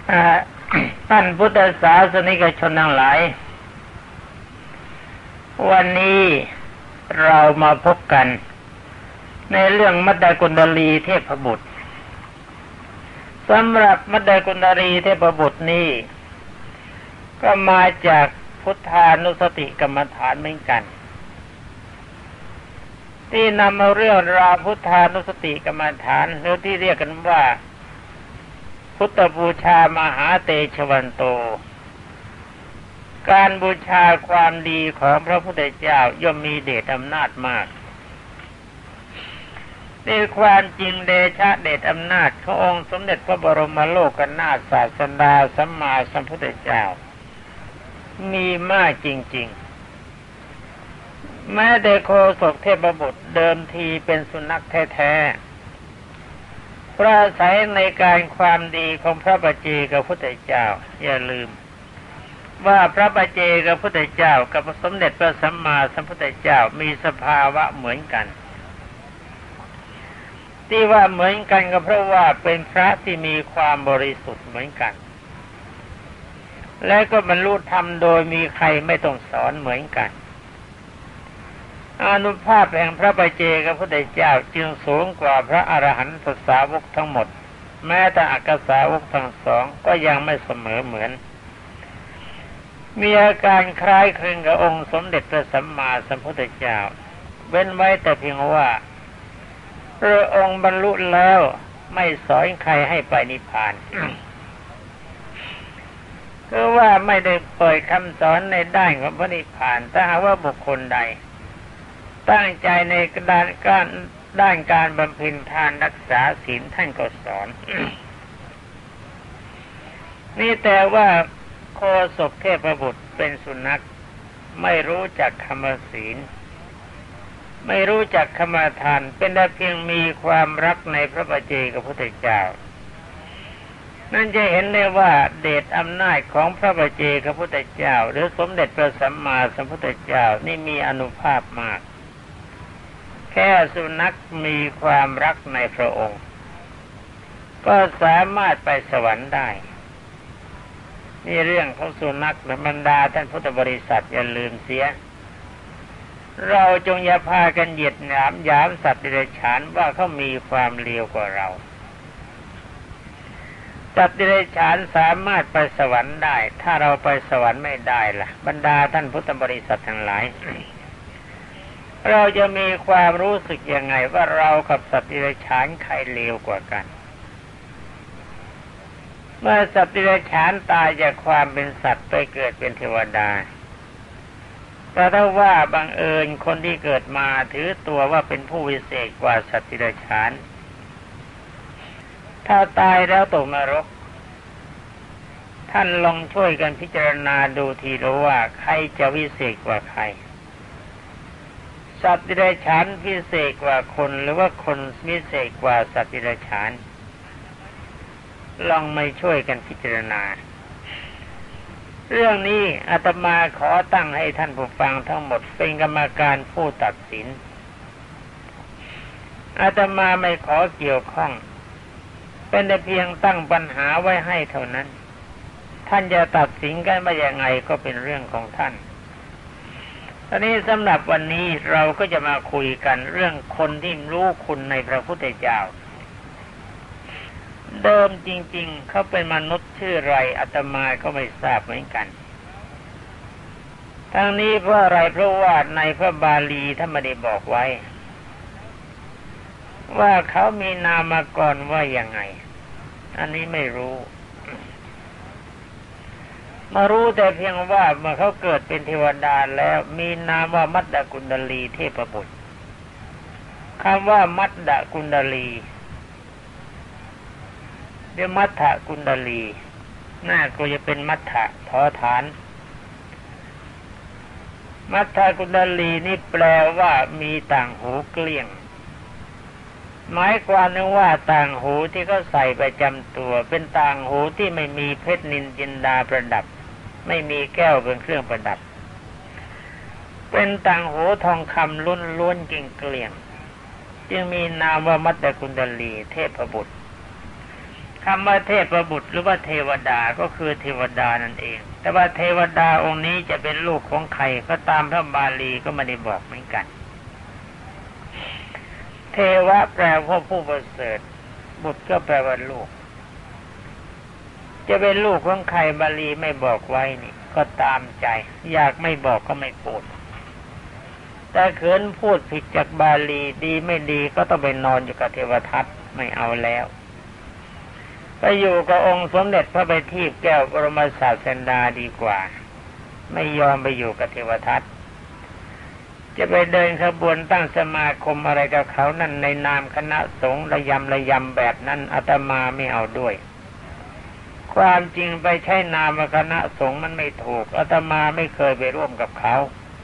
ท่านพุทธศาสนิกชนทั้งหลายวันนี้เรามาพบกันในเรื่องมัดดกุณฑลีเทพบุตรสำหรับมัดดกุณฑลีเทพบุตรนี้ก็มาจากพุทธานุสติกรรมฐานเหมือนกันที่นำเอาเรื่องราวพุทธานุสติกรรมฐานหรือที่เรียกกันว่าพุทธบูชามหาเตชะวันโตการบูชาความดีของพระพุทธเจ้าย่อมมีเดชอำนาจมากในความจริงเดชะเดชอำนาจขององค์สมเด็จพระบรมโลกนาถศาสดาสัมมาสัมพุทธเจ้ามีมากจริงๆแม้แต่โคศกเทพบุตรเดิมทีเป็นสุนัขแท้ๆเพราะอาศัยในการความดีของพระปัจเจกพุทธเจ้าอย่าลืมว่าพระปัจเจกพุทธเจ้ากับสมเด็จพระสัมมาสัมพุทธเจ้ามีสภาวะเหมือนกันที่ว่าเหมือนกันก็เพราะว่าเป็นพระที่มีความบริสุทธิ์เหมือนกันและก็บรรลุธรรมโดยมีใครไม่ต้องสอนเหมือนกันอานุภาพแห่งพระปัจเจกพุทธเจ้าจึงสูงกว่าพระอรหันตสาวกทั้งหมดแม้แต่อักขสาวกทั้งสองก็ยังไม่เสมอเหมือนมีอาการคล้ายคลึงกับองค์สมเด็จพระสัมมาสัมพุทธเจ้าเว้นไว้แต่เพียงว่าพระองค์บรรลุแล้วไม่สอนใครให้ไปนิพพาน ก็ว่าไม่ได้เปิดคำสอนในด้านของพระนิพพานถ้าหากว่าบุคคลใดตั้งใจในด้านการบำเพ็ญทานรักษาศีลท่านก็สอน นี่แต่ว่าโคศกเทพบุตรเป็นสุนัขไม่รู้จักคำศีลไม่รู้จักคำทานเป็นแต่เพียงมีความรักในพระปัจเจกพุทธเจ้านั่นจะเห็นได้ว่าเดชอำนาจของพระปัจเจกพุทธเจ้าหรือสมเด็จพระสัมมาสัมพุทธเจ้านี่มีอานุภาพมากแค่สุนัขมีความรักในพระองค์ก็สามารถไปสวรรค์ได้นี่เรื่องของสุนัขและบรรดาท่านพุทธบริษัทอย่าลืมเสียเราจงอย่าพากันเหยียดหยามสัตว์เดรัจฉานว่าเขามีความเลวกว่าเราสัตว์เดรัจฉานสามารถไปสวรรค์ได้ถ้าเราไปสวรรค์ไม่ได้ล่ะบรรดาท่านพุทธบริษัททั้งหลาย เราจะมีความรู้สึกยังไงว่าเรากับสัตว์เดรัจฉานใครเลวกว่ากันเมื่อสัตว์เดรัจฉานตายจากความเป็นสัตว์ไปเกิดเป็นเทวดาแต่ถ้าว่าบังเอิญคนที่เกิดมาถือตัวว่าเป็นผู้วิเศษกว่าสัตว์เดรัจฉานถ้าตายแล้วตกนรกท่านลองช่วยกันพิจารณาดูทีรู้ว่าใครจะวิเศษกว่าใครสัตว์เดรัจฉานพิเศษกว่าคนหรือว่าคนพิเศษกว่าสัตว์เดรัจฉานลองไม่ช่วยกันพิจารณาเรื่องนี้อาตมาขอตั้งให้ท่านผู้ฟังทั้งหมดเป็นกรรมการผู้ตัดสินอาตมาไม่ขอเกี่ยวข้องเป็นแต่เพียงตั้งปัญหาไว้ให้เท่านั้นท่านจะตัดสินกันว่าอย่างไงก็เป็นเรื่องของท่านตอนนี้สำหรับวันนี้เราก็จะมาคุยกันเรื่องคนที่รู้คุณในพระพุทธเจ้าเดิมจริงๆเขาเป็นมนุษย์ชื่อไรอาตมาก็ไม่ทราบเหมือนกันทั้งนี้เพราะอะไรเพราะว่าในพระบาลีท่านไม่ได้บอกไว้ว่าเขามีนามกรว่าอย่างไงอันนี้ไม่รู้มารู้แต่เพียงว่าเมื่อเขาเกิดเป็นเทวดาแล้วมีนามว่ามัดดกุณฑลีเทพบุตรคำว่ามัดดกุณฑลีเดี๋ยวมัทธกุณฑลีหน้าก็จะเป็นมัทธะทอฐานมัทธกุณฑลีนี่แปลว่ามีต่างหูเกลี้ยงหมายความว่าต่างหูที่เขาใส่ประจำตัวเป็นต่างหูที่ไม่มีเพชรนิลจินดาประดับไม่มีแก้วเป็นเครื่องประดับเป็นต่างหูทองคำล้วนๆเกลี้ยงจึงมีนามว่ามัทธกุณฑลีเทพบุตรคำว่าเทพบุตรหรือว่าเทวดาก็คือเทวดานั่นเองแต่ว่าเทวดาองค์นี้จะเป็นลูกของใครก็ตามพระบาลีก็ไม่ได้บอกเหมือนกันเทวะแปลว่าผู้ประเสริฐบุตรก็แปลว่าลูกจะเป็นลูกของใครบาลีไม่บอกไว้นี่ก็ตามใจอยากไม่บอกก็ไม่พูดแต่เขินพูดผิดจากบาลีดีไม่ดีก็ต้องไปนอนอยู่กับเทวทัตไม่เอาแล้วไปอยู่กับองค์สมเด็จพระบัณฑิตแก้วบรมศาสดาดีกว่าไม่ยอมไปอยู่กับเทวทัตจะไปเดินขบวนตั้งสมาคมอะไรกับเขานั่นในนามคณะสงฆ์ระยำแบบนั้นอาตมาไม่เอาด้วยความจริงไปใช้นามคณะสงฆ์มันไม่ถูกอาตมาไม่เคยไปร่วมกับเขา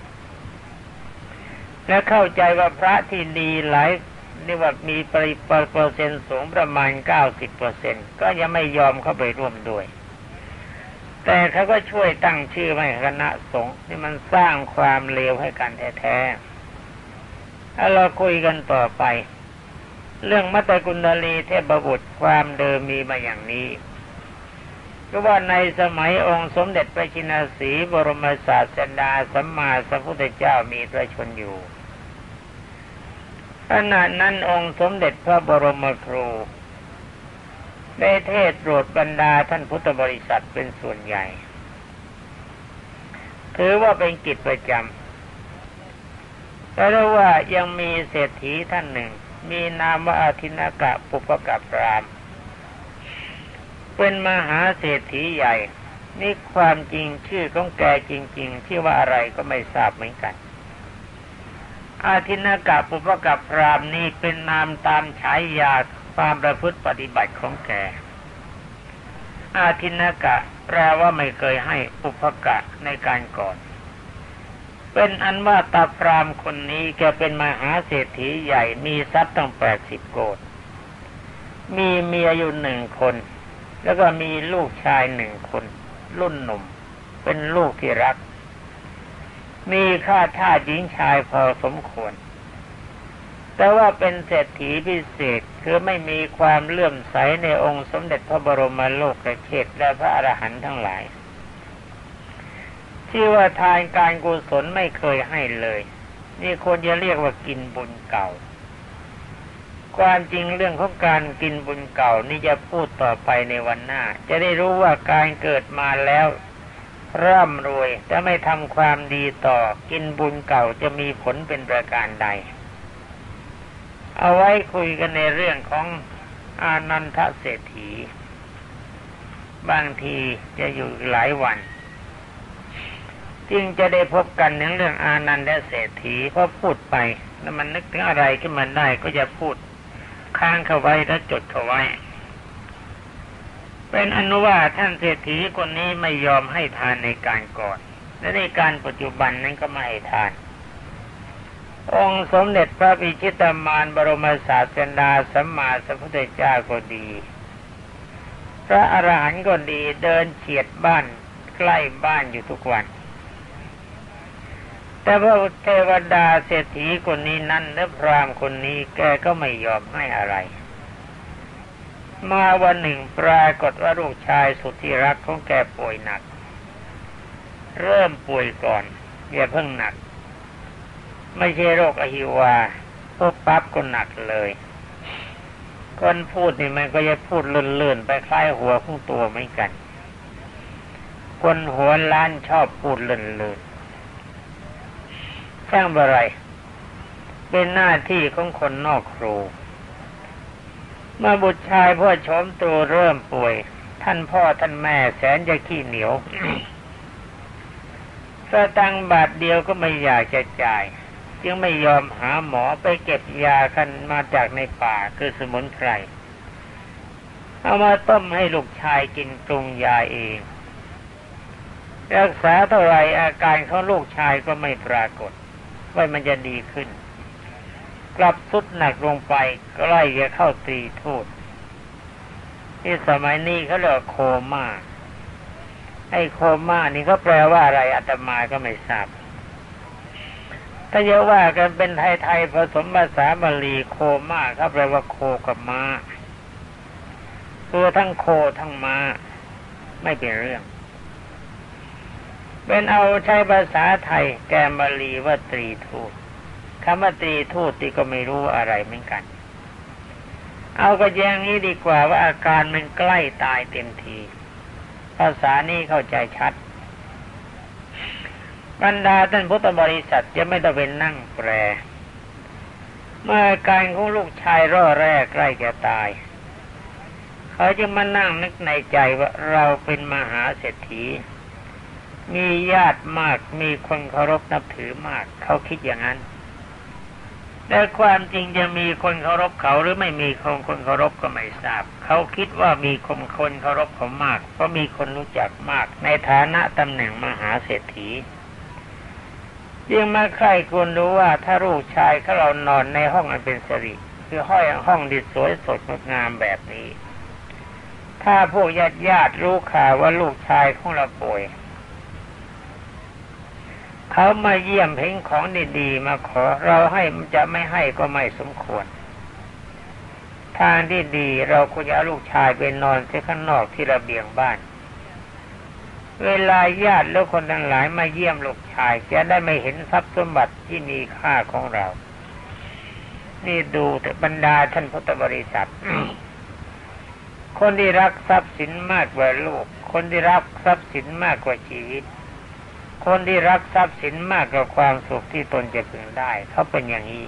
และเข้าใจว่าพระที่ดีหลายนี่ว่ามีเปอร์เซ็นต์สูงประมาณ 90% ก็ยังไม่ยอมเข้าไปร่วมด้วยแต่เขาก็ช่วยตั้งชื่อให้คณะสงฆ์ที่มันสร้างความเลวให้กันแท้ๆถ้าเราคุยกันต่อไปเรื่องมัตตกุณลีเทพบุตรความเดิมมีมาอย่างนี้ก็ว่าในสมัยองค์สมเด็จพระชินสีห์บรมศาสดาสัมมาสัมพุทธเจ้ามีพระชนอยู่ขณะนั้นองค์สมเด็จพระบรมครูได้เทศน์โปรดบรรดาท่านพุทธบริษัทเป็นส่วนใหญ่ถือว่าเป็นกิจประจำแต่ว่ายังมีเศรษฐีท่านหนึ่งมีนามว่าอาทินกะปุปกะพราหมณ์เป็นมหาเศรษฐีใหญ่นี่ความจริงชื่อของแกจริงๆที่ว่าอะไรก็ไม่ทราบเหมือนกันอาทินกะปุปกะพราหมณ์นี่เป็นนามตามฉายาความประพฤติปฏิบัติของแกอาทินกะแปลว่าไม่เคยให้ปุปกะในการก่อนเป็นอันว่าตาพราหมณ์คนนี้แกเป็นมหาเศรษฐีใหญ่มีทรัพย์ตั้ง80 โกฏมีเมียอยู่1 คนแล้วก็มีลูกชาย1 คนรุ่นหนุ่มเป็นลูกที่รักมีค่าทาสหญิงชายพอสมควรแต่ว่าเป็นเศรษฐีพิเศษคือไม่มีความเลื่อมใสในองค์สมเด็จพระบรมโลกเชษและพระอรหันต์ทั้งหลายที่ว่าทานการกุศลไม่เคยให้เลยนี่คนจะเรียกว่ากินบุญเก่าความจริงเรื่องของการกินบุญเก่านี่จะพูดต่อไปในวันหน้าจะได้รู้ว่าการเกิดมาแล้วร่ำรวยแต่ไม่ทำความดีต่อกินบุญเก่าจะมีผลเป็นประการใดเอาไว้คุยกันในเรื่องของอานันทเศรษฐีบางทีจะอยู่หลายวันจึงจะได้พบกันในเรื่องอานันทเศรษฐีเพราะพูดไปแล้วมันนึกถึงอะไรขึ้นมาได้ก็จะพูดค้างเข้าไว้และจดเข้าไว้เป็นอนุว่าท่านเศรษฐีคนนี้ไม่ยอมให้ทานในการก่อนและในการปัจจุบันนั้นก็ไม่ให้ทานองค์สมเด็จพระวิชิตามานบรมศาสดาสัมมาสัมพุทธเจ้าก็ดีพระอรหันต์ก็ดีเดินเฉียดบ้านใกล้บ้านอยู่ทุกวันแต่พระเทวดาเศรษฐีคนนี้นั้นและพราหมณ์คนนี้แกก็ไม่ยอมให้อะไรมาวันหนึ่งปรากฏว่าลูกชายสุดที่รักของแกป่วยหนักเริ่มป่วยก่อนอย่าเพิ่งหนักไม่ใช่โรคอหิวาปุ๊บปั๊บก็หนักเลยคนพูดนี่มันก็จะพูดเลื่อนๆไปคล้ายหัวของตัวไม่กันคนหัวล้านชอบพูดเลื่อนๆช่างอะไรเป็นหน้าที่ของคนนอกครูเมื่อบุตรชายพ่อชมตัวเริ่มป่วยท่านพ่อท่านแม่แสนจะขี้เหนียว สตังค์บาทเดียวก็ไม่อยากจะจ่ายจึงไม่ยอมหาหมอไปเก็บยากันมาจากในป่าคือสมุนไพรเอามาต้มให้ลูกชายกินปรุงยาเองรักษาเท่าไรอาการของลูกชายก็ไม่ปรากฏว่ามันจะดีขึ้นกลับทรุดหนักลงไปใกล้จะเข้าตรีทูตที่สมัยนี้เขาเรียกโคม่าไอ้โคม่านี่เขาแปลว่าอะไรอาตมาก็ไม่ทราบถ้าจะว่ากันเป็นไทยๆผสมภาษาบาลีโคม่าเขาแปลว่าโคกับม้าตัวทั้งโคทั้งม้าไม่เป็นเรื่องเป็นเอาใช้ภาษาไทยแกมบาลีว่าตรีทูตคำว่าตรีทูตที่ก็ไม่รู้อะไรเหมือนกันเอาก็อย่างนี้ดีกว่าว่าอาการมันใกล้ตายเต็มทีภาษานี้เข้าใจชัดบรรดาท่านพุทธบริษัทจะไม่ต้องเป็นนั่งแปลเมื่ออาการของลูกชายร่อแรกใกล้จะตายเขาจะมานั่งนึกในใจว่าเราเป็นมหาเศรษฐีมีญาติมากมีคนเคารพนับถือมากเขาคิดอย่างนั้นแต่ความจริงจะมีคนเคารพเขาหรือไม่มีคนเคารพก็ไม่ทราบเขาคิดว่ามีคนเคารพเขามากเพราะมีคนรู้จักมากในฐานะตำแหน่งมหาเศรษฐียิ่งมาใครควรรู้ว่าถ้าลูกชายเขาเรานอนในห้องอันเป็นสิริคือห้องที่สวยสดงดงามแบบนี้ถ้าพวกญาติรู้ข่าวว่าลูกชายของเราป่วยเขามาเยี่ยมเห็นของดีๆมาขอเราให้จะไม่ให้ก็ไม่สมควรทางที่ดีเราควรจะเอาลูกชายไปนอนที่ข้างนอกที่ระเบียงบ้านเวลาญาติและคนทั้งหลายมาเยี่ยมลูกชายจะได้ไม่เห็นทรัพย์สมบัติที่มีค่าของเรานี่ดูแต่บรรดาท่านพุทธบริษัท คนที่รักทรัพย์สินมากกว่าลูกคนที่รักทรัพย์สินมากกว่าชีวิตคนที่รักทรัพย์สินมากกว่าความสุขที่ตนจะพึงได้เขาเป็นอย่างนี้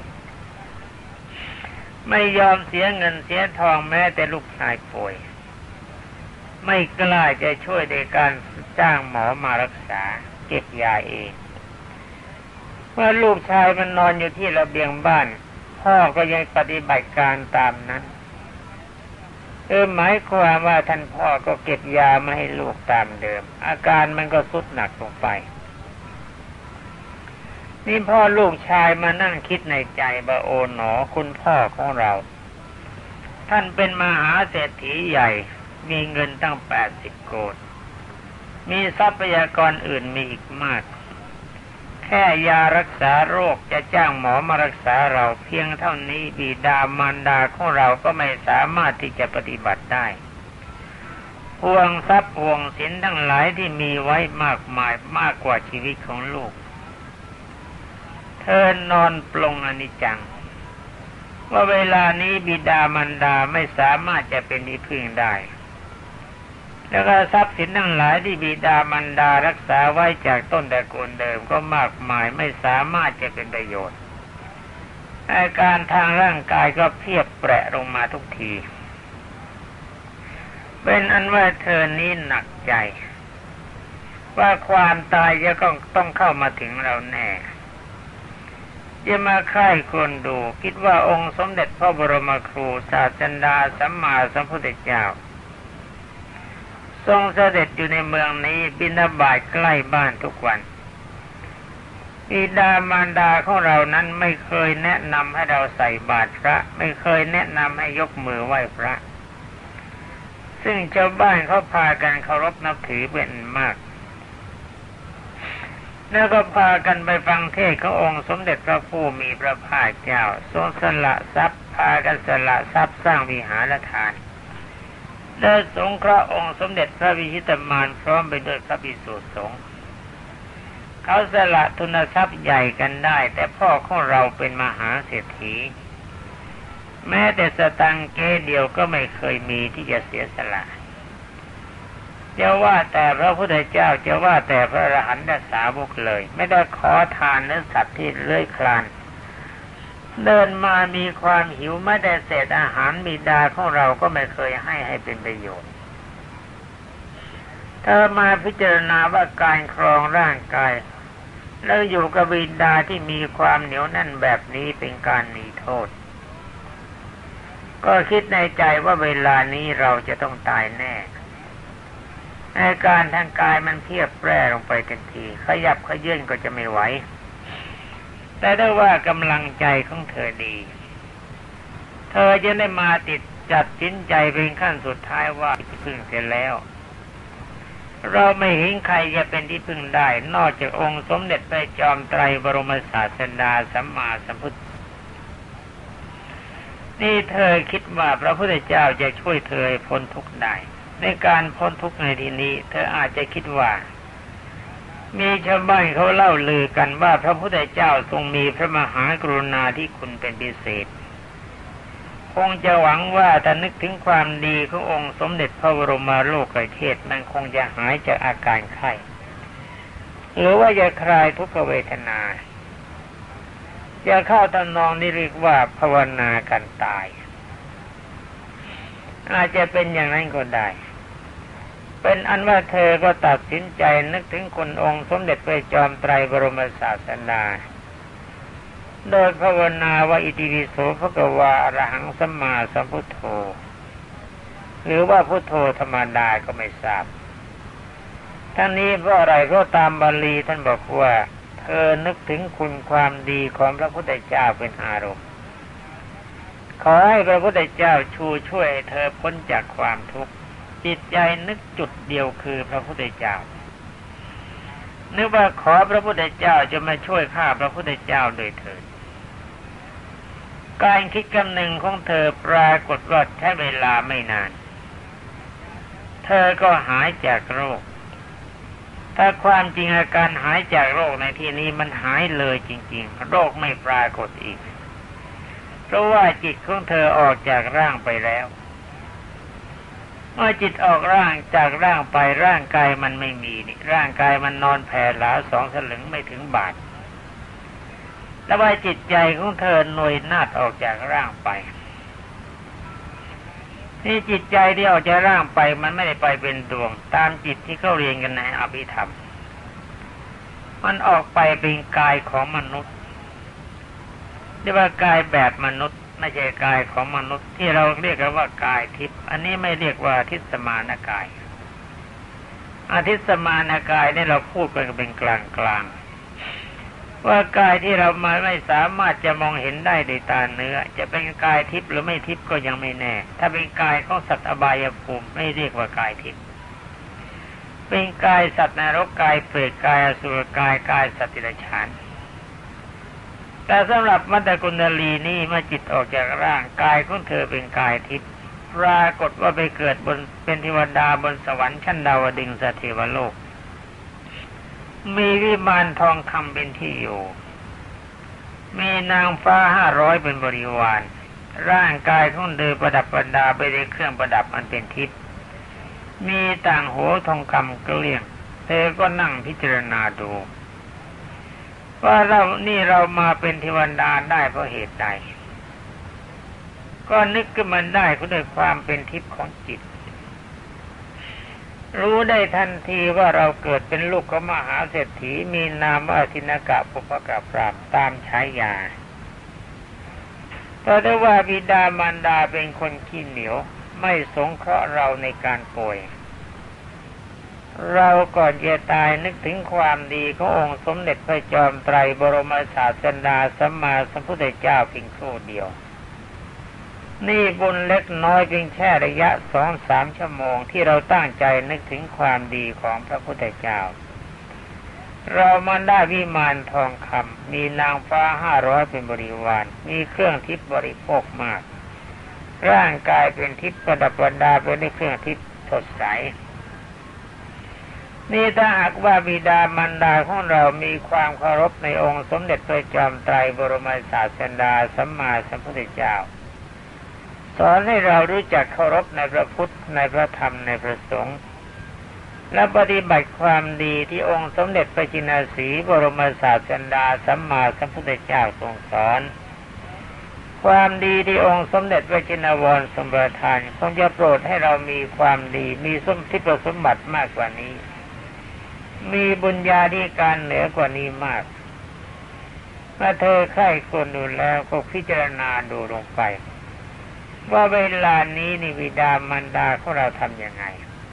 ไม่ยอมเสียเงินเสียทองแม้แต่ลูกชายป่วยไม่กล้าจะช่วยในการจ้างหมอมารักษาเก็บยาเองเมื่อลูกชายมันนอนอยู่ที่ระเบียงบ้านพ่อก็ยังปฏิบัติการตามนั้นหมายความว่าท่านพ่อก็เก็บยามาให้ลูกตามเดิมอาการมันก็ทรุดหนักลงไปนี่พ่อลูกชายมานั่งคิดในใจว่าโอ๋หนอคุณพ่อของเราท่านเป็นมหาเศรษฐีใหญ่มีเงินตั้ง80 โกฏมีทรัพยากรอื่นมีอีกมากแค่ยารักษาโรคจะจ้างหมอมารักษาเราเพียงเท่านี้บิดามารดาของเราก็ไม่สามารถที่จะปฏิบัติได้ห่วงทรัพย์ห่วงสินทั้งหลายที่มีไว้มากมายมากกว่าชีวิตของลูกเธอนอนปลงอนิจจังว่าเวลานี้บิดามารดาไม่สามารถจะเป็นที่พึ่งได้แล้วก็ทรัพย์สินทั้งหลายที่บิดามารดารักษาไว้จากต้นตระกูลเดิมก็มากมายไม่สามารถจะเป็นประโยชน์อาการทางร่างกายก็เพียบแปะลงมาทุกทีเป็นอันว่าเธอนี้หนักใจว่าความตายจะต้องเข้ามาถึงเราแน่จะมาใคร่ครวญดูคิดว่าองค์สมเด็จพระบรมครูศาสดาสัมมาสัมพุทธเจ้าทรงเสด็จอยู่ในเมืองนี้บิณฑบาตใกล้บ้านทุกวันบิดามารดาของเรานั้นไม่เคยแนะนำให้เราใส่บาตรพระไม่เคยแนะนำให้ยกมือไหว้พระซึ่งชาวบ้านเขาพากันเคารพนับถือเป็นมากแล้วก็พากันไปฟังเทศน์ขององค์สมเด็จพระผู้มีพระภาคเจ้าทรงสละทรัพย์พากันสละทรัพย์สร้างวิหารทานได้สงเคราะห์องค์สมเด็จพระวิชิตมารพร้อมไปด้วยพระภิกษุสงฆ์เขาสละทุนทรัพย์ใหญ่กันได้แต่พ่อของเราเป็นมหาเศรษฐีแม้แต่สตังค์เก้เดียวก็ไม่เคยมีที่จะเสียสละจะว่าแต่พระพุทธเจ้าจะว่าแต่พระอรหันตสาวกเลยไม่ได้ขอทานเนื้อสัตว์ที่เลื้อยคลานเดินมามีความหิวไม่ได้เศษอาหารบิดาของเราก็ไม่เคยให้เป็นประโยชน์เธอมาพิจารณาว่าการครองร่างกายแล้วอยู่กับบิดาที่มีความเหนียวแน่นแบบนี้เป็นการหนีโทษก็คิดในใจว่าเวลานี้เราจะต้องตายแน่อาการทางกายมันเพียบแปร่ลงไปทันทีขยับขยื่นก็จะไม่ไหวแต่ได้ว่ากำลังใจของเธอดีเธอจะได้มาจัดสินใจเป็นขั้นสุดท้ายว่าที่พึ่งเสร็จแล้วเราไม่เห็นใครจะเป็นที่พึ่งได้นอกจากองค์สมเด็จพระจอมไตรบรมศาสดาสัมมาสัมพุทธนี่เธอคิดว่าพระพุทธเจ้าจะช่วยเธอพ้นทุกข์ได้ในการพ้นทุกข์ในที่นี้เธออาจจะคิดว่ามีชาวบ้านเขาเล่าลือกันว่าพระพุทธเจ้าทรงมีพระมหากรุณาธิคุณเป็นพิเศษคงจะหวังว่าถ้านึกถึงความดีขององค์สมเด็จพระบรมโลกเทศมันคงจะหายจากอาการไข้หรือว่าจะคลายทุกขเวทนาจะเข้าทำนองนี้เรียกว่าภาวนากันตายอาจจะเป็นอย่างนั้นก็ได้เป็นอันว่าเธอก็ตัดสินใจนึกถึงคุณองค์สมเด็จพระจอมไตรบรมศาสดาโดยภาวนาว่าอิติปิโสภะคะวาอะระหังสัมมาสัมพุทโธหรือว่าพุทโธธรรมดาก็ไม่ทราบทั้งนี้เพราะอะไรเพราะตามบาลีท่านบอกว่าเธอนึกถึงคุณความดีของพระพุทธเจ้าเป็นอารมณ์ขอให้พระพุทธเจ้าช่วยเธอพ้นจากความทุกข์จิตใจนึกจุดเดียวคือพระพุทธเจ้านึกว่าขอพระพุทธเจ้าจะมาช่วยข้าพระพุทธเจ้าโดยเถิดการคิดกำหนึ่งของเธอปรากฏว่าใช้เวลาไม่นานเธอก็หายจากโรคถ้าความจริงอาการหายจากโรคในที่นี้มันหายเลยจริงๆโรคไม่ปรากฏอีกเพราะว่าจิตของเธอออกจากร่างไปแล้วเมื่อจิตออกร่างจากร่างไปร่างกายมันไม่มีนี่ร่างกายมันนอนแผ่หลา2 สลึงไม่ถึงบาทแต่ว่าจิตใจของเธอหน่วยนาฏออกจากร่างไปนี่จิตใจที่ออกจากร่างไปมันไม่ได้ไปเป็นดวงตามจิตที่เขาเรียนกันในอภิธรรมมันออกไปเป็นกายของมนุษย์เรียกว่ากายแบบมนุษย์ไม่ใช่กายของมนุษย์ที่เราเรียกกันว่ากายทิพย์อันนี้ไม่เรียกว่าทิสมานกายอทิสมานกายนี่เราพูดกันเป็นกลางว่ากายที่เราไม่สามารถจะมองเห็นได้ด้วยตาเนื้อจะเป็นกายทิพย์หรือไม่ทิพย์ก็ยังไม่แน่ถ้าเป็นกายของสัตว์อบายภูมิไม่เรียกว่ากายทิพย์เป็นกายสัตว์นรกกายเปรตกายอสุรกายกายสัตว์เดรัจฉานแต่สำหรับมัตตกุณฑลีนี่เมื่อจิตออกจากร่างกายของเธอเป็นกายทิพย์ปรากฏว่าไปเกิดบนเป็นเทวดาบนสวรรค์ชั้นดาวดึงสเทวโลกมีวิมานทองคำเป็นที่อยู่มีนางฟ้า500เป็นบริวารร่างกายของเธอประดับประดาไปด้วยเครื่องประดับอันเป็นทิพย์มีต่างหูทองคำเกลี้ยงเธอก็นั่งพิจารณาดูว่าเรามาเป็นเทวดาได้เพราะเหตุใดก็นึกขึ้นมาได้ก็ด้วยความเป็นทิพย์ของจิตรู้ได้ทันทีว่าเราเกิดเป็นลูกของมหาเศรษฐีมีนามว่าทินกะปุพกะพรามตามฉายาแต่ได้ว่าบิดามารดาเป็นคนขี้เหนียวไม่สงเคราะห์เราในการป่วยเราก่อนจะตายนึกถึงความดีขององค์สมเด็จพระจอมไตรบรมศาสดาสัมมาสัมพุทธเจ้าเพียงครู่เดียวนี่บุญเล็กน้อยเพียงแค่ระยะ 2-3 ชั่วโมงที่เราตั้งใจนึกถึงความดีของพระพุทธเจ้าเรามาได้วิมานทองคำมีนางฟ้า500เป็นบริวารมีเครื่องทิพย์บริโภคมากร่างกายเป็นทิพย์ประดับประดาไปด้วยเครื่องทิพย์สดใสนี่ถ้าหากว่าบิดามารดาของเรามีความเคารพในองค์สมเด็จพระจอมไตรบรมศาสดาสัมมาสัมพุทธเจ้าสอนให้เรารู้จักเคารพในพระพุทธในพระธรรมในพระสงฆ์และปฏิบัติความดีที่องค์สมเด็จพระจินสีห์บรมศาสดาสัมมาสัมพุทธเจ้าทรงสอนความดีที่องค์สมเด็จพระจินวรทรงประทานคงจะโปรดให้เรามีความดีมีสมบัติมากกว่านี้มีบุญญาธิการเหนือกว่านี้มากเมื่อเธอใคร่ครวญดูแล้วก็พิจารณาดูลงไปว่าเวลานี้นี่บิดามารดาของเราทำยังไง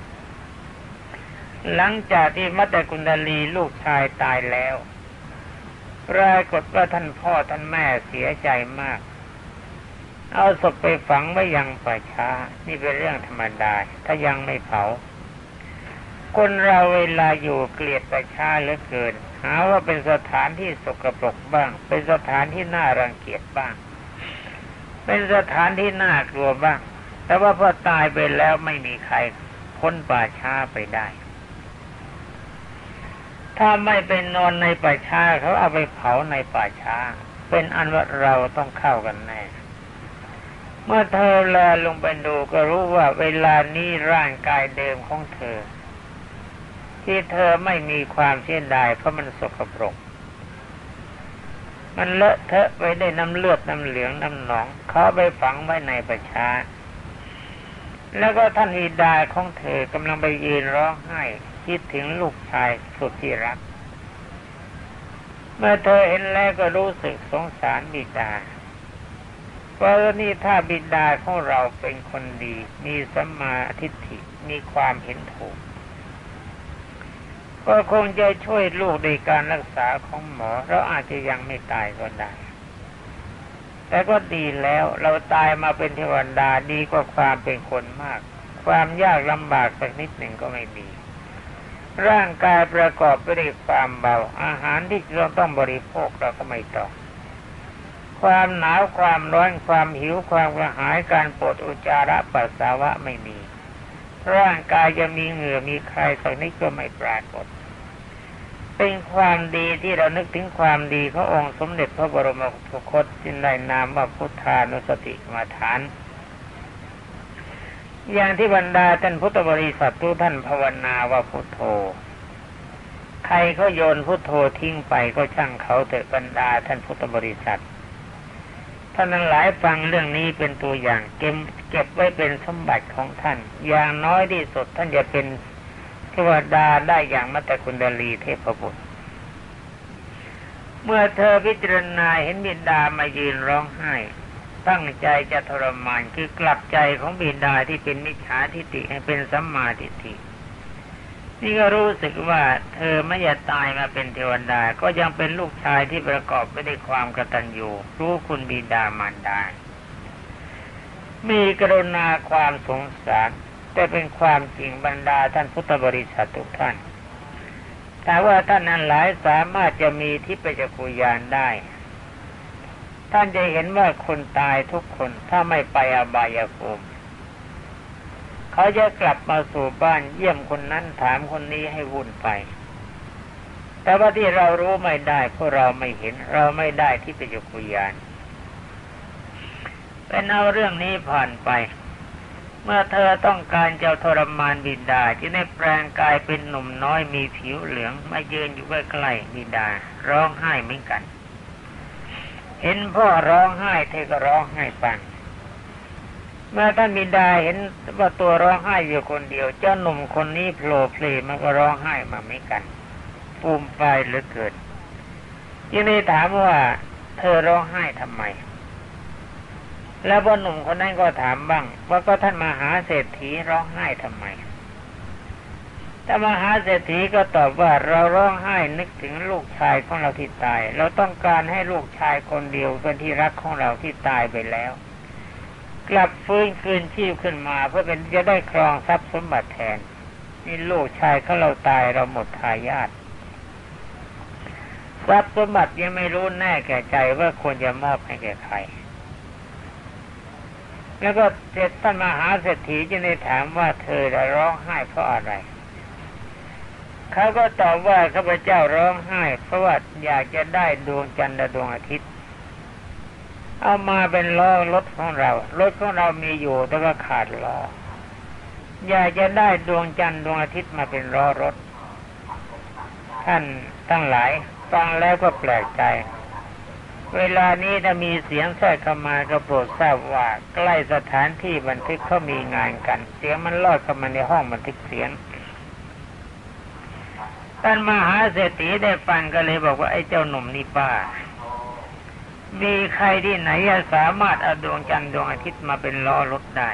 หลังจากที่มัตตกุณฑลีลูกชายตายแล้วปรากฏว่าท่านพ่อท่านแม่เสียใจมากเอาศพไปฝังไว้ยังป่าช้านี่เป็นเรื่องธรรมดาถ้ายังไม่เผาคนเราเวลาอยู่เกลียดป่าช้าเหลือเกินหาว่าเป็นสถานที่สกปรกบ้างเป็นสถานที่น่ารังเกียจบ้างเเป็นสถานที่น่ากลัวบ้างแต่ว่าพอตายไปแล้วไม่มีใครพ้นป่าช้าไปได้ถ้าไม่เป็นนอนในป่าช้าเขาเอาไปเผาในป่าช้าเป็นอันว่าเราต้องเข้ากันแน่เมื่อเธอแลลงไปดูก็รู้ว่าเวลานี้ร่างกายเดิมของเธอที่เธอไม่มีความเสียดายเพราะมันสกปรกมันเลอะเทอะไปได้น้ำเลือดน้ำเหลืองน้ำหนองเขาไปฝังไว้ในป่าช้าแล้วก็ท่านบิดาของเธอกำลังไปยืนร้องไห้คิดถึงลูกชายสุดที่รักเมื่อเธอเห็นแล้วก็รู้สึกสงสารบิดาเพราะนี่ถ้าบิดาของเราเป็นคนดีมีสัมมาทิฏฐิมีความเห็นถูกก็คงจะช่วยลูกในการรักษาของหมอเราอาจจะยังไม่ตายก็ได้แต่ก็ดีแล้วเราตายมาเป็นเทวดาดีกว่าความเป็นคนมากความยากลำบากสักนิดหนึ่งก็ไม่มีร่างกายประกอบไปด้วยความเบาอาหารที่เราต้องบริโภคเราก็ไม่ต้องความหนาวความร้อนความหิวความกระหายการปวดอุจจาระปัสสาวะไม่มีร่างกายจะมีเหงื่อมีใครสักนิดก็ไม่ปรากฏเป็นความดีที่เรานึกถึงความดีขององค์สมเด็จพระบรมสุคตจึงได้นามว่าพุทธานุสติกรรมฐานอย่างที่บรรดาท่านพุทธบริษัททุกท่านภาวนาว่าพุทโธใครเขาโยนพุทโธทิ้งไปก็ช่างเขาเถิดบรรดาท่านพุทธบริษัทท่านทั้งหลายฟังเรื่องนี้เป็นตัวอย่างเก็บไว้เป็นสมบัติของท่านอย่างน้อยที่สุดท่านจะเป็นเทวดาได้อย่างมัตตคุณดลีเทพบุตรเมื่อเธอพิจารณาเห็นบิดามายืนร้องไห้ตั้งใจจะทรมานคือกลับใจของบิดาที่เป็นมิจฉาทิฏฐิให้เป็นสัมมาทิฏฐินี่ก็รู้สึกว่าเธอไม่อยากตายมาเป็นเทวดาก็ยังเป็นลูกชายที่ประกอบไปด้วยความกตัญญูรู้คุณบิดามารดามีกรุณาความสงสารแต่เป็นความจริงบรรดาท่านพุทธบริษัททุกท่านแต่ว่าท่านนั้นหลายสามารถจะมีทิพยจักขุญาณได้ท่านจะเห็นว่าคนตายทุกคนถ้าไม่ไปอบายภูมิเขาจะกลับมาสู่บ้านเยี่ยมคนนั้นถามคนนี้ให้วุ่นไปแต่ว่าที่เรารู้ไม่ได้เพราะเราไม่เห็นเราไม่ได้ทิพยจักขุญาณเป็นเอาเรื่องนี้ผ่านไปเมื่อเธอต้องการจะทรมานบิดาจึงได้แปลงกายเป็นหนุ่มน้อยมีผิวเหลืองมายืนอยู่ใกล้ๆบิดาร้องไห้เหมือนกันเห็นพ่อร้องไห้เธอก็ร้องไห้ฟังเมื่อท่านบิดาเห็นว่าตัวร้องไห้อยู่คนเดียวเจ้าหนุ่มคนนี้โผล่เพลมันก็ร้องไห้มาเหมือนกันฟูมไฟเหลือเกินยังได้ถามว่าเธอร้องไห้ทำไมแล้วพ่อหนุ่มคนนั้นก็ถามบ้างว่าก็ท่านมหาเศรษฐีร้องไห้ทำไมแต่มหาเศรษฐีก็ตอบว่าเราร้องไห้นึกถึงลูกชายของเราที่ตายเราต้องการให้ลูกชายคนเดียวเป็นที่รักของเราที่ตายไปแล้วกลับฟื้นคืนชีพขึ้นมาเพื่อเป็นจะได้ครองทรัพย์สมบัติแทนนี่ลูกชายของเราตายเราหมดทายาททรัพย์สมบัติยังไม่รู้แน่แก่ใจว่าควรจะมอบให้แก่ใครแล้วก็ท่านมหาเศรษฐีจะได้ถามว่าเธอได้ร้องไห้เพราะอะไรเขาก็ตอบว่าข้าพเจ้าร้องไห้เพราะว่าอยากจะได้ดวงจันทร์และดวงอาทิตย์เอามาเป็นล้อรถของเรารถของเรามีอยู่แต่ว่าขาดล้ออยากจะได้ดวงจันทร์ดวงอาทิตย์มาเป็นล้อรถท่านทั้งหลายฟังแล้วก็แปลกใจเวลานี้ถ้ามีเสียงแทรกเข้ามาก็โปรดทราบว่าใกล้สถานที่บันทึกเขามีงานกันเสียงมันลอดเข้ามาในห้องบันทึกเสียงท่านมหาเศรษฐีได้ฟังก็เลยบอกว่าไอ้เจ้าหนุ่มนี่บ้ามีใครที่ไหนสามารถเอาดวงจันทร์ดวงอาทิตย์มาเป็นล้อรถได้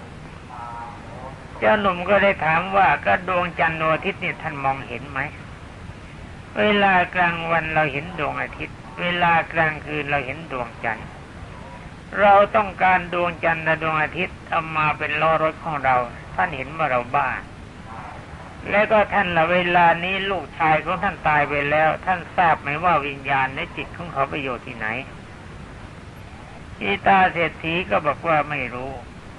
เจ้าหนุ่มก็ได้ถามว่าก็ดวงจันทร์ดวงอาทิตย์นี่ท่านมองเห็นไหมเวลากลางวันเราเห็นดวงอาทิตย์เวลากลางคืนเราเห็นดวงจันทร์เราต้องการดวงจันทร์และดวงอาทิตย์เอามาเป็นล้อรถของเราท่านเห็นว่าเราบ้าแล้วก็ท่านละเวลานี้ลูกชายของท่านตายไปแล้วท่านทราบไหมว่าวิญญาณในจิตของเขาไปอยู่ที่ไหนอีตาเศรษฐีก็บอกว่าไม่รู้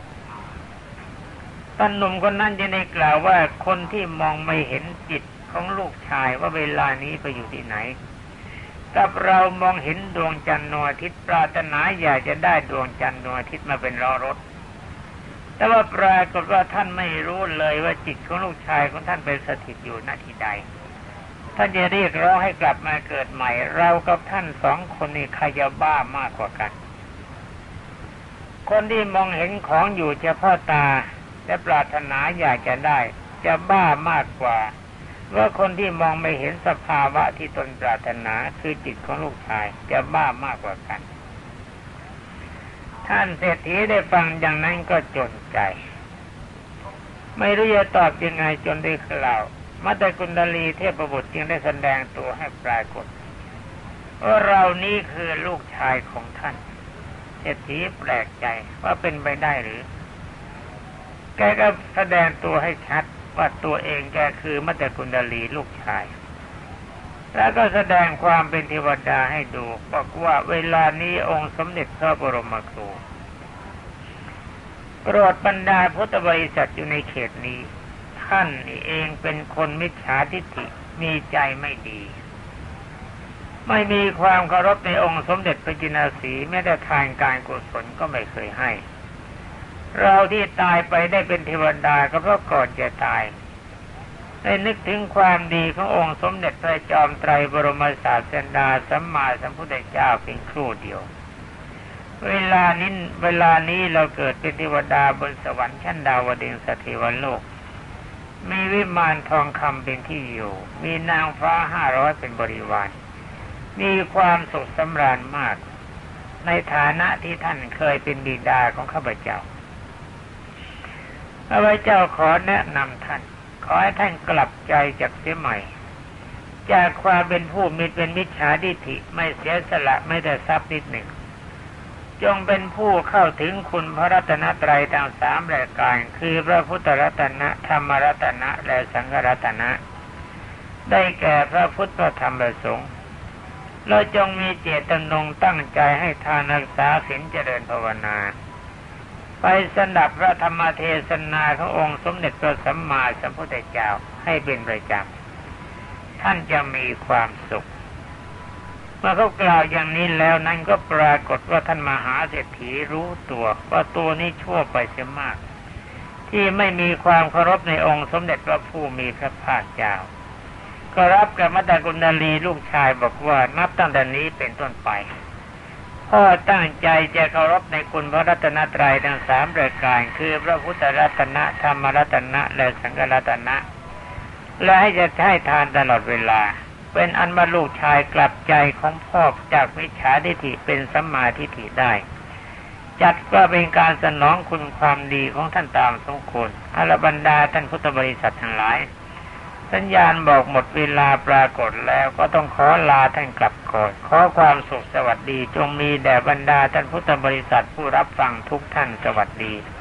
ท่านหนุ่มคนนั้นยังได้กล่าวว่าคนที่มองไม่เห็นจิตของลูกชายว่าเวลานี้ไปอยู่ที่ไหนกับเรามองเห็นดวงจันทร์ดวงอาทิตย์ปรารถนาอยากจะได้ดวงจันทร์ดวงอาทิตย์มาเป็นล้อรถแต่ว่าปรากฏว่าท่านไม่รู้เลยว่าจิตของลูกชายของท่านเป็นสถิตอยู่ณที่ใดท่านจะเรียกร้องให้กลับมาเกิดใหม่เรากับท่านสองคนนี้ใครจะบ้ามากกว่ากันคนที่มองเห็นของอยู่เฉพาะตาและปรารถนาอยากจะได้จะบ้ามากกว่าว่าคนที่มองไม่เห็นสภาวะที่ตนปรารถนาคือจิตของลูกชายจะบ้ามากกว่ากันท่านเศรษฐีได้ฟังอย่างนั้นก็จนใจไม่รู้จะตอบยังไงจนได้กล่าวมัตตกุณฑลีเทพบุตรจึงได้แสดงตัวให้ปรากฏว่าเรานี้คือลูกชายของท่านเศรษฐีแปลกใจว่าเป็นไปได้หรือแกก็แสดงตัวให้ชัดว่าตัวเองแกคือมัตตกุณฑลีลูกชายแล้วก็แสดงความเป็นเทวดาให้ดูบอกว่าเวลานี้องค์สมเด็จพระบรมครูโปรดบรรดาพุทธบริษัทอยู่ในเขตนี้ท่านนี่เองเป็นคนมิจฉาทิฏฐิมีใจไม่ดีไม่มีความเคารพในองค์สมเด็จพระจินสีแม้แต่ทานการกุศลก็ไม่เคยให้เราที่ตายไปได้เป็นเทวดาก็เพราะก่อนจะตายได้นึกถึงความดีขององค์สมเด็จพระจอมไตรบรมศาสดาสัมมาสัมพุทธเจ้าเพียงครู่เดียวเวลานี้เราเกิดเป็นเทวดาบนสวรรค์ชั้นดาวดึงสเทวโลกมีวิมานทองคำเป็นที่อยู่มีนางฟ้า500เป็นบริวารมีความสุขสำราญมากในฐานะที่ท่านเคยเป็นบิดาของข้าพเจ้าข้าพเจ้าขอแนะนำท่านขอให้ท่านกลับใจจากเสียใหม่จากความเป็นผู้เป็นมิจฉาทิฏฐิไม่เสียสละไม่ได้ทรัพย์นิดหนึ่งจงเป็นผู้เข้าถึงคุณพระรัตนตรัยทั้ง3รายการคือพระพุทธรัตนะธรรมรัตนะและสังฆรัตนะได้แก่พระพุทธพระธรรมพระสงฆ์เราจงมีเจตจำนงตั้งใจให้ทานรักษาศีลเจริญภาวนาไปสดับพระธรรมเทศนาขององค์สมเด็จพระสัมมาสัมพุทธเจ้าให้เป็นประจำท่านจะมีความสุขเมื่อเขากล่าวอย่างนี้แล้วนั้นก็ปรากฏว่าท่านมหาเศรษฐีรู้ตัวว่าตัวนี้ชั่วไปเสียมากที่ไม่มีความเคารพในองค์สมเด็จพระผู้มีพระภาคเจ้าก็รับกับมัตตกุณฑลีลูกชายบอกว่านับตั้งแต่นี้เป็นต้นไปพ่อตั้งใจจะเคารพในคุณพระรัตนตรัยทั้ง3รายการคือพระพุทธรัตนะธรรมรัตนะและสังฆรัตนะและให้จะให้ทานตลอดเวลาเป็นอันว่าลูกชายกลับใจของพ่อจากมิจฉาทิฏฐิเป็นสัมมาทิฏฐิได้จัดว่าเป็นการสนองคุณความดีของท่านตามสมควรอรบรรดาท่านพุทธบริษัททั้งหลายสัญญาณบอกหมดเวลาปรากฏแล้วก็ต้องขอลาท่านกลับก่อนขอความสุขสวัสดีจงมีแด่บรรดาท่านพุทธบริษัทผู้รับฟังทุกท่านสวัสดี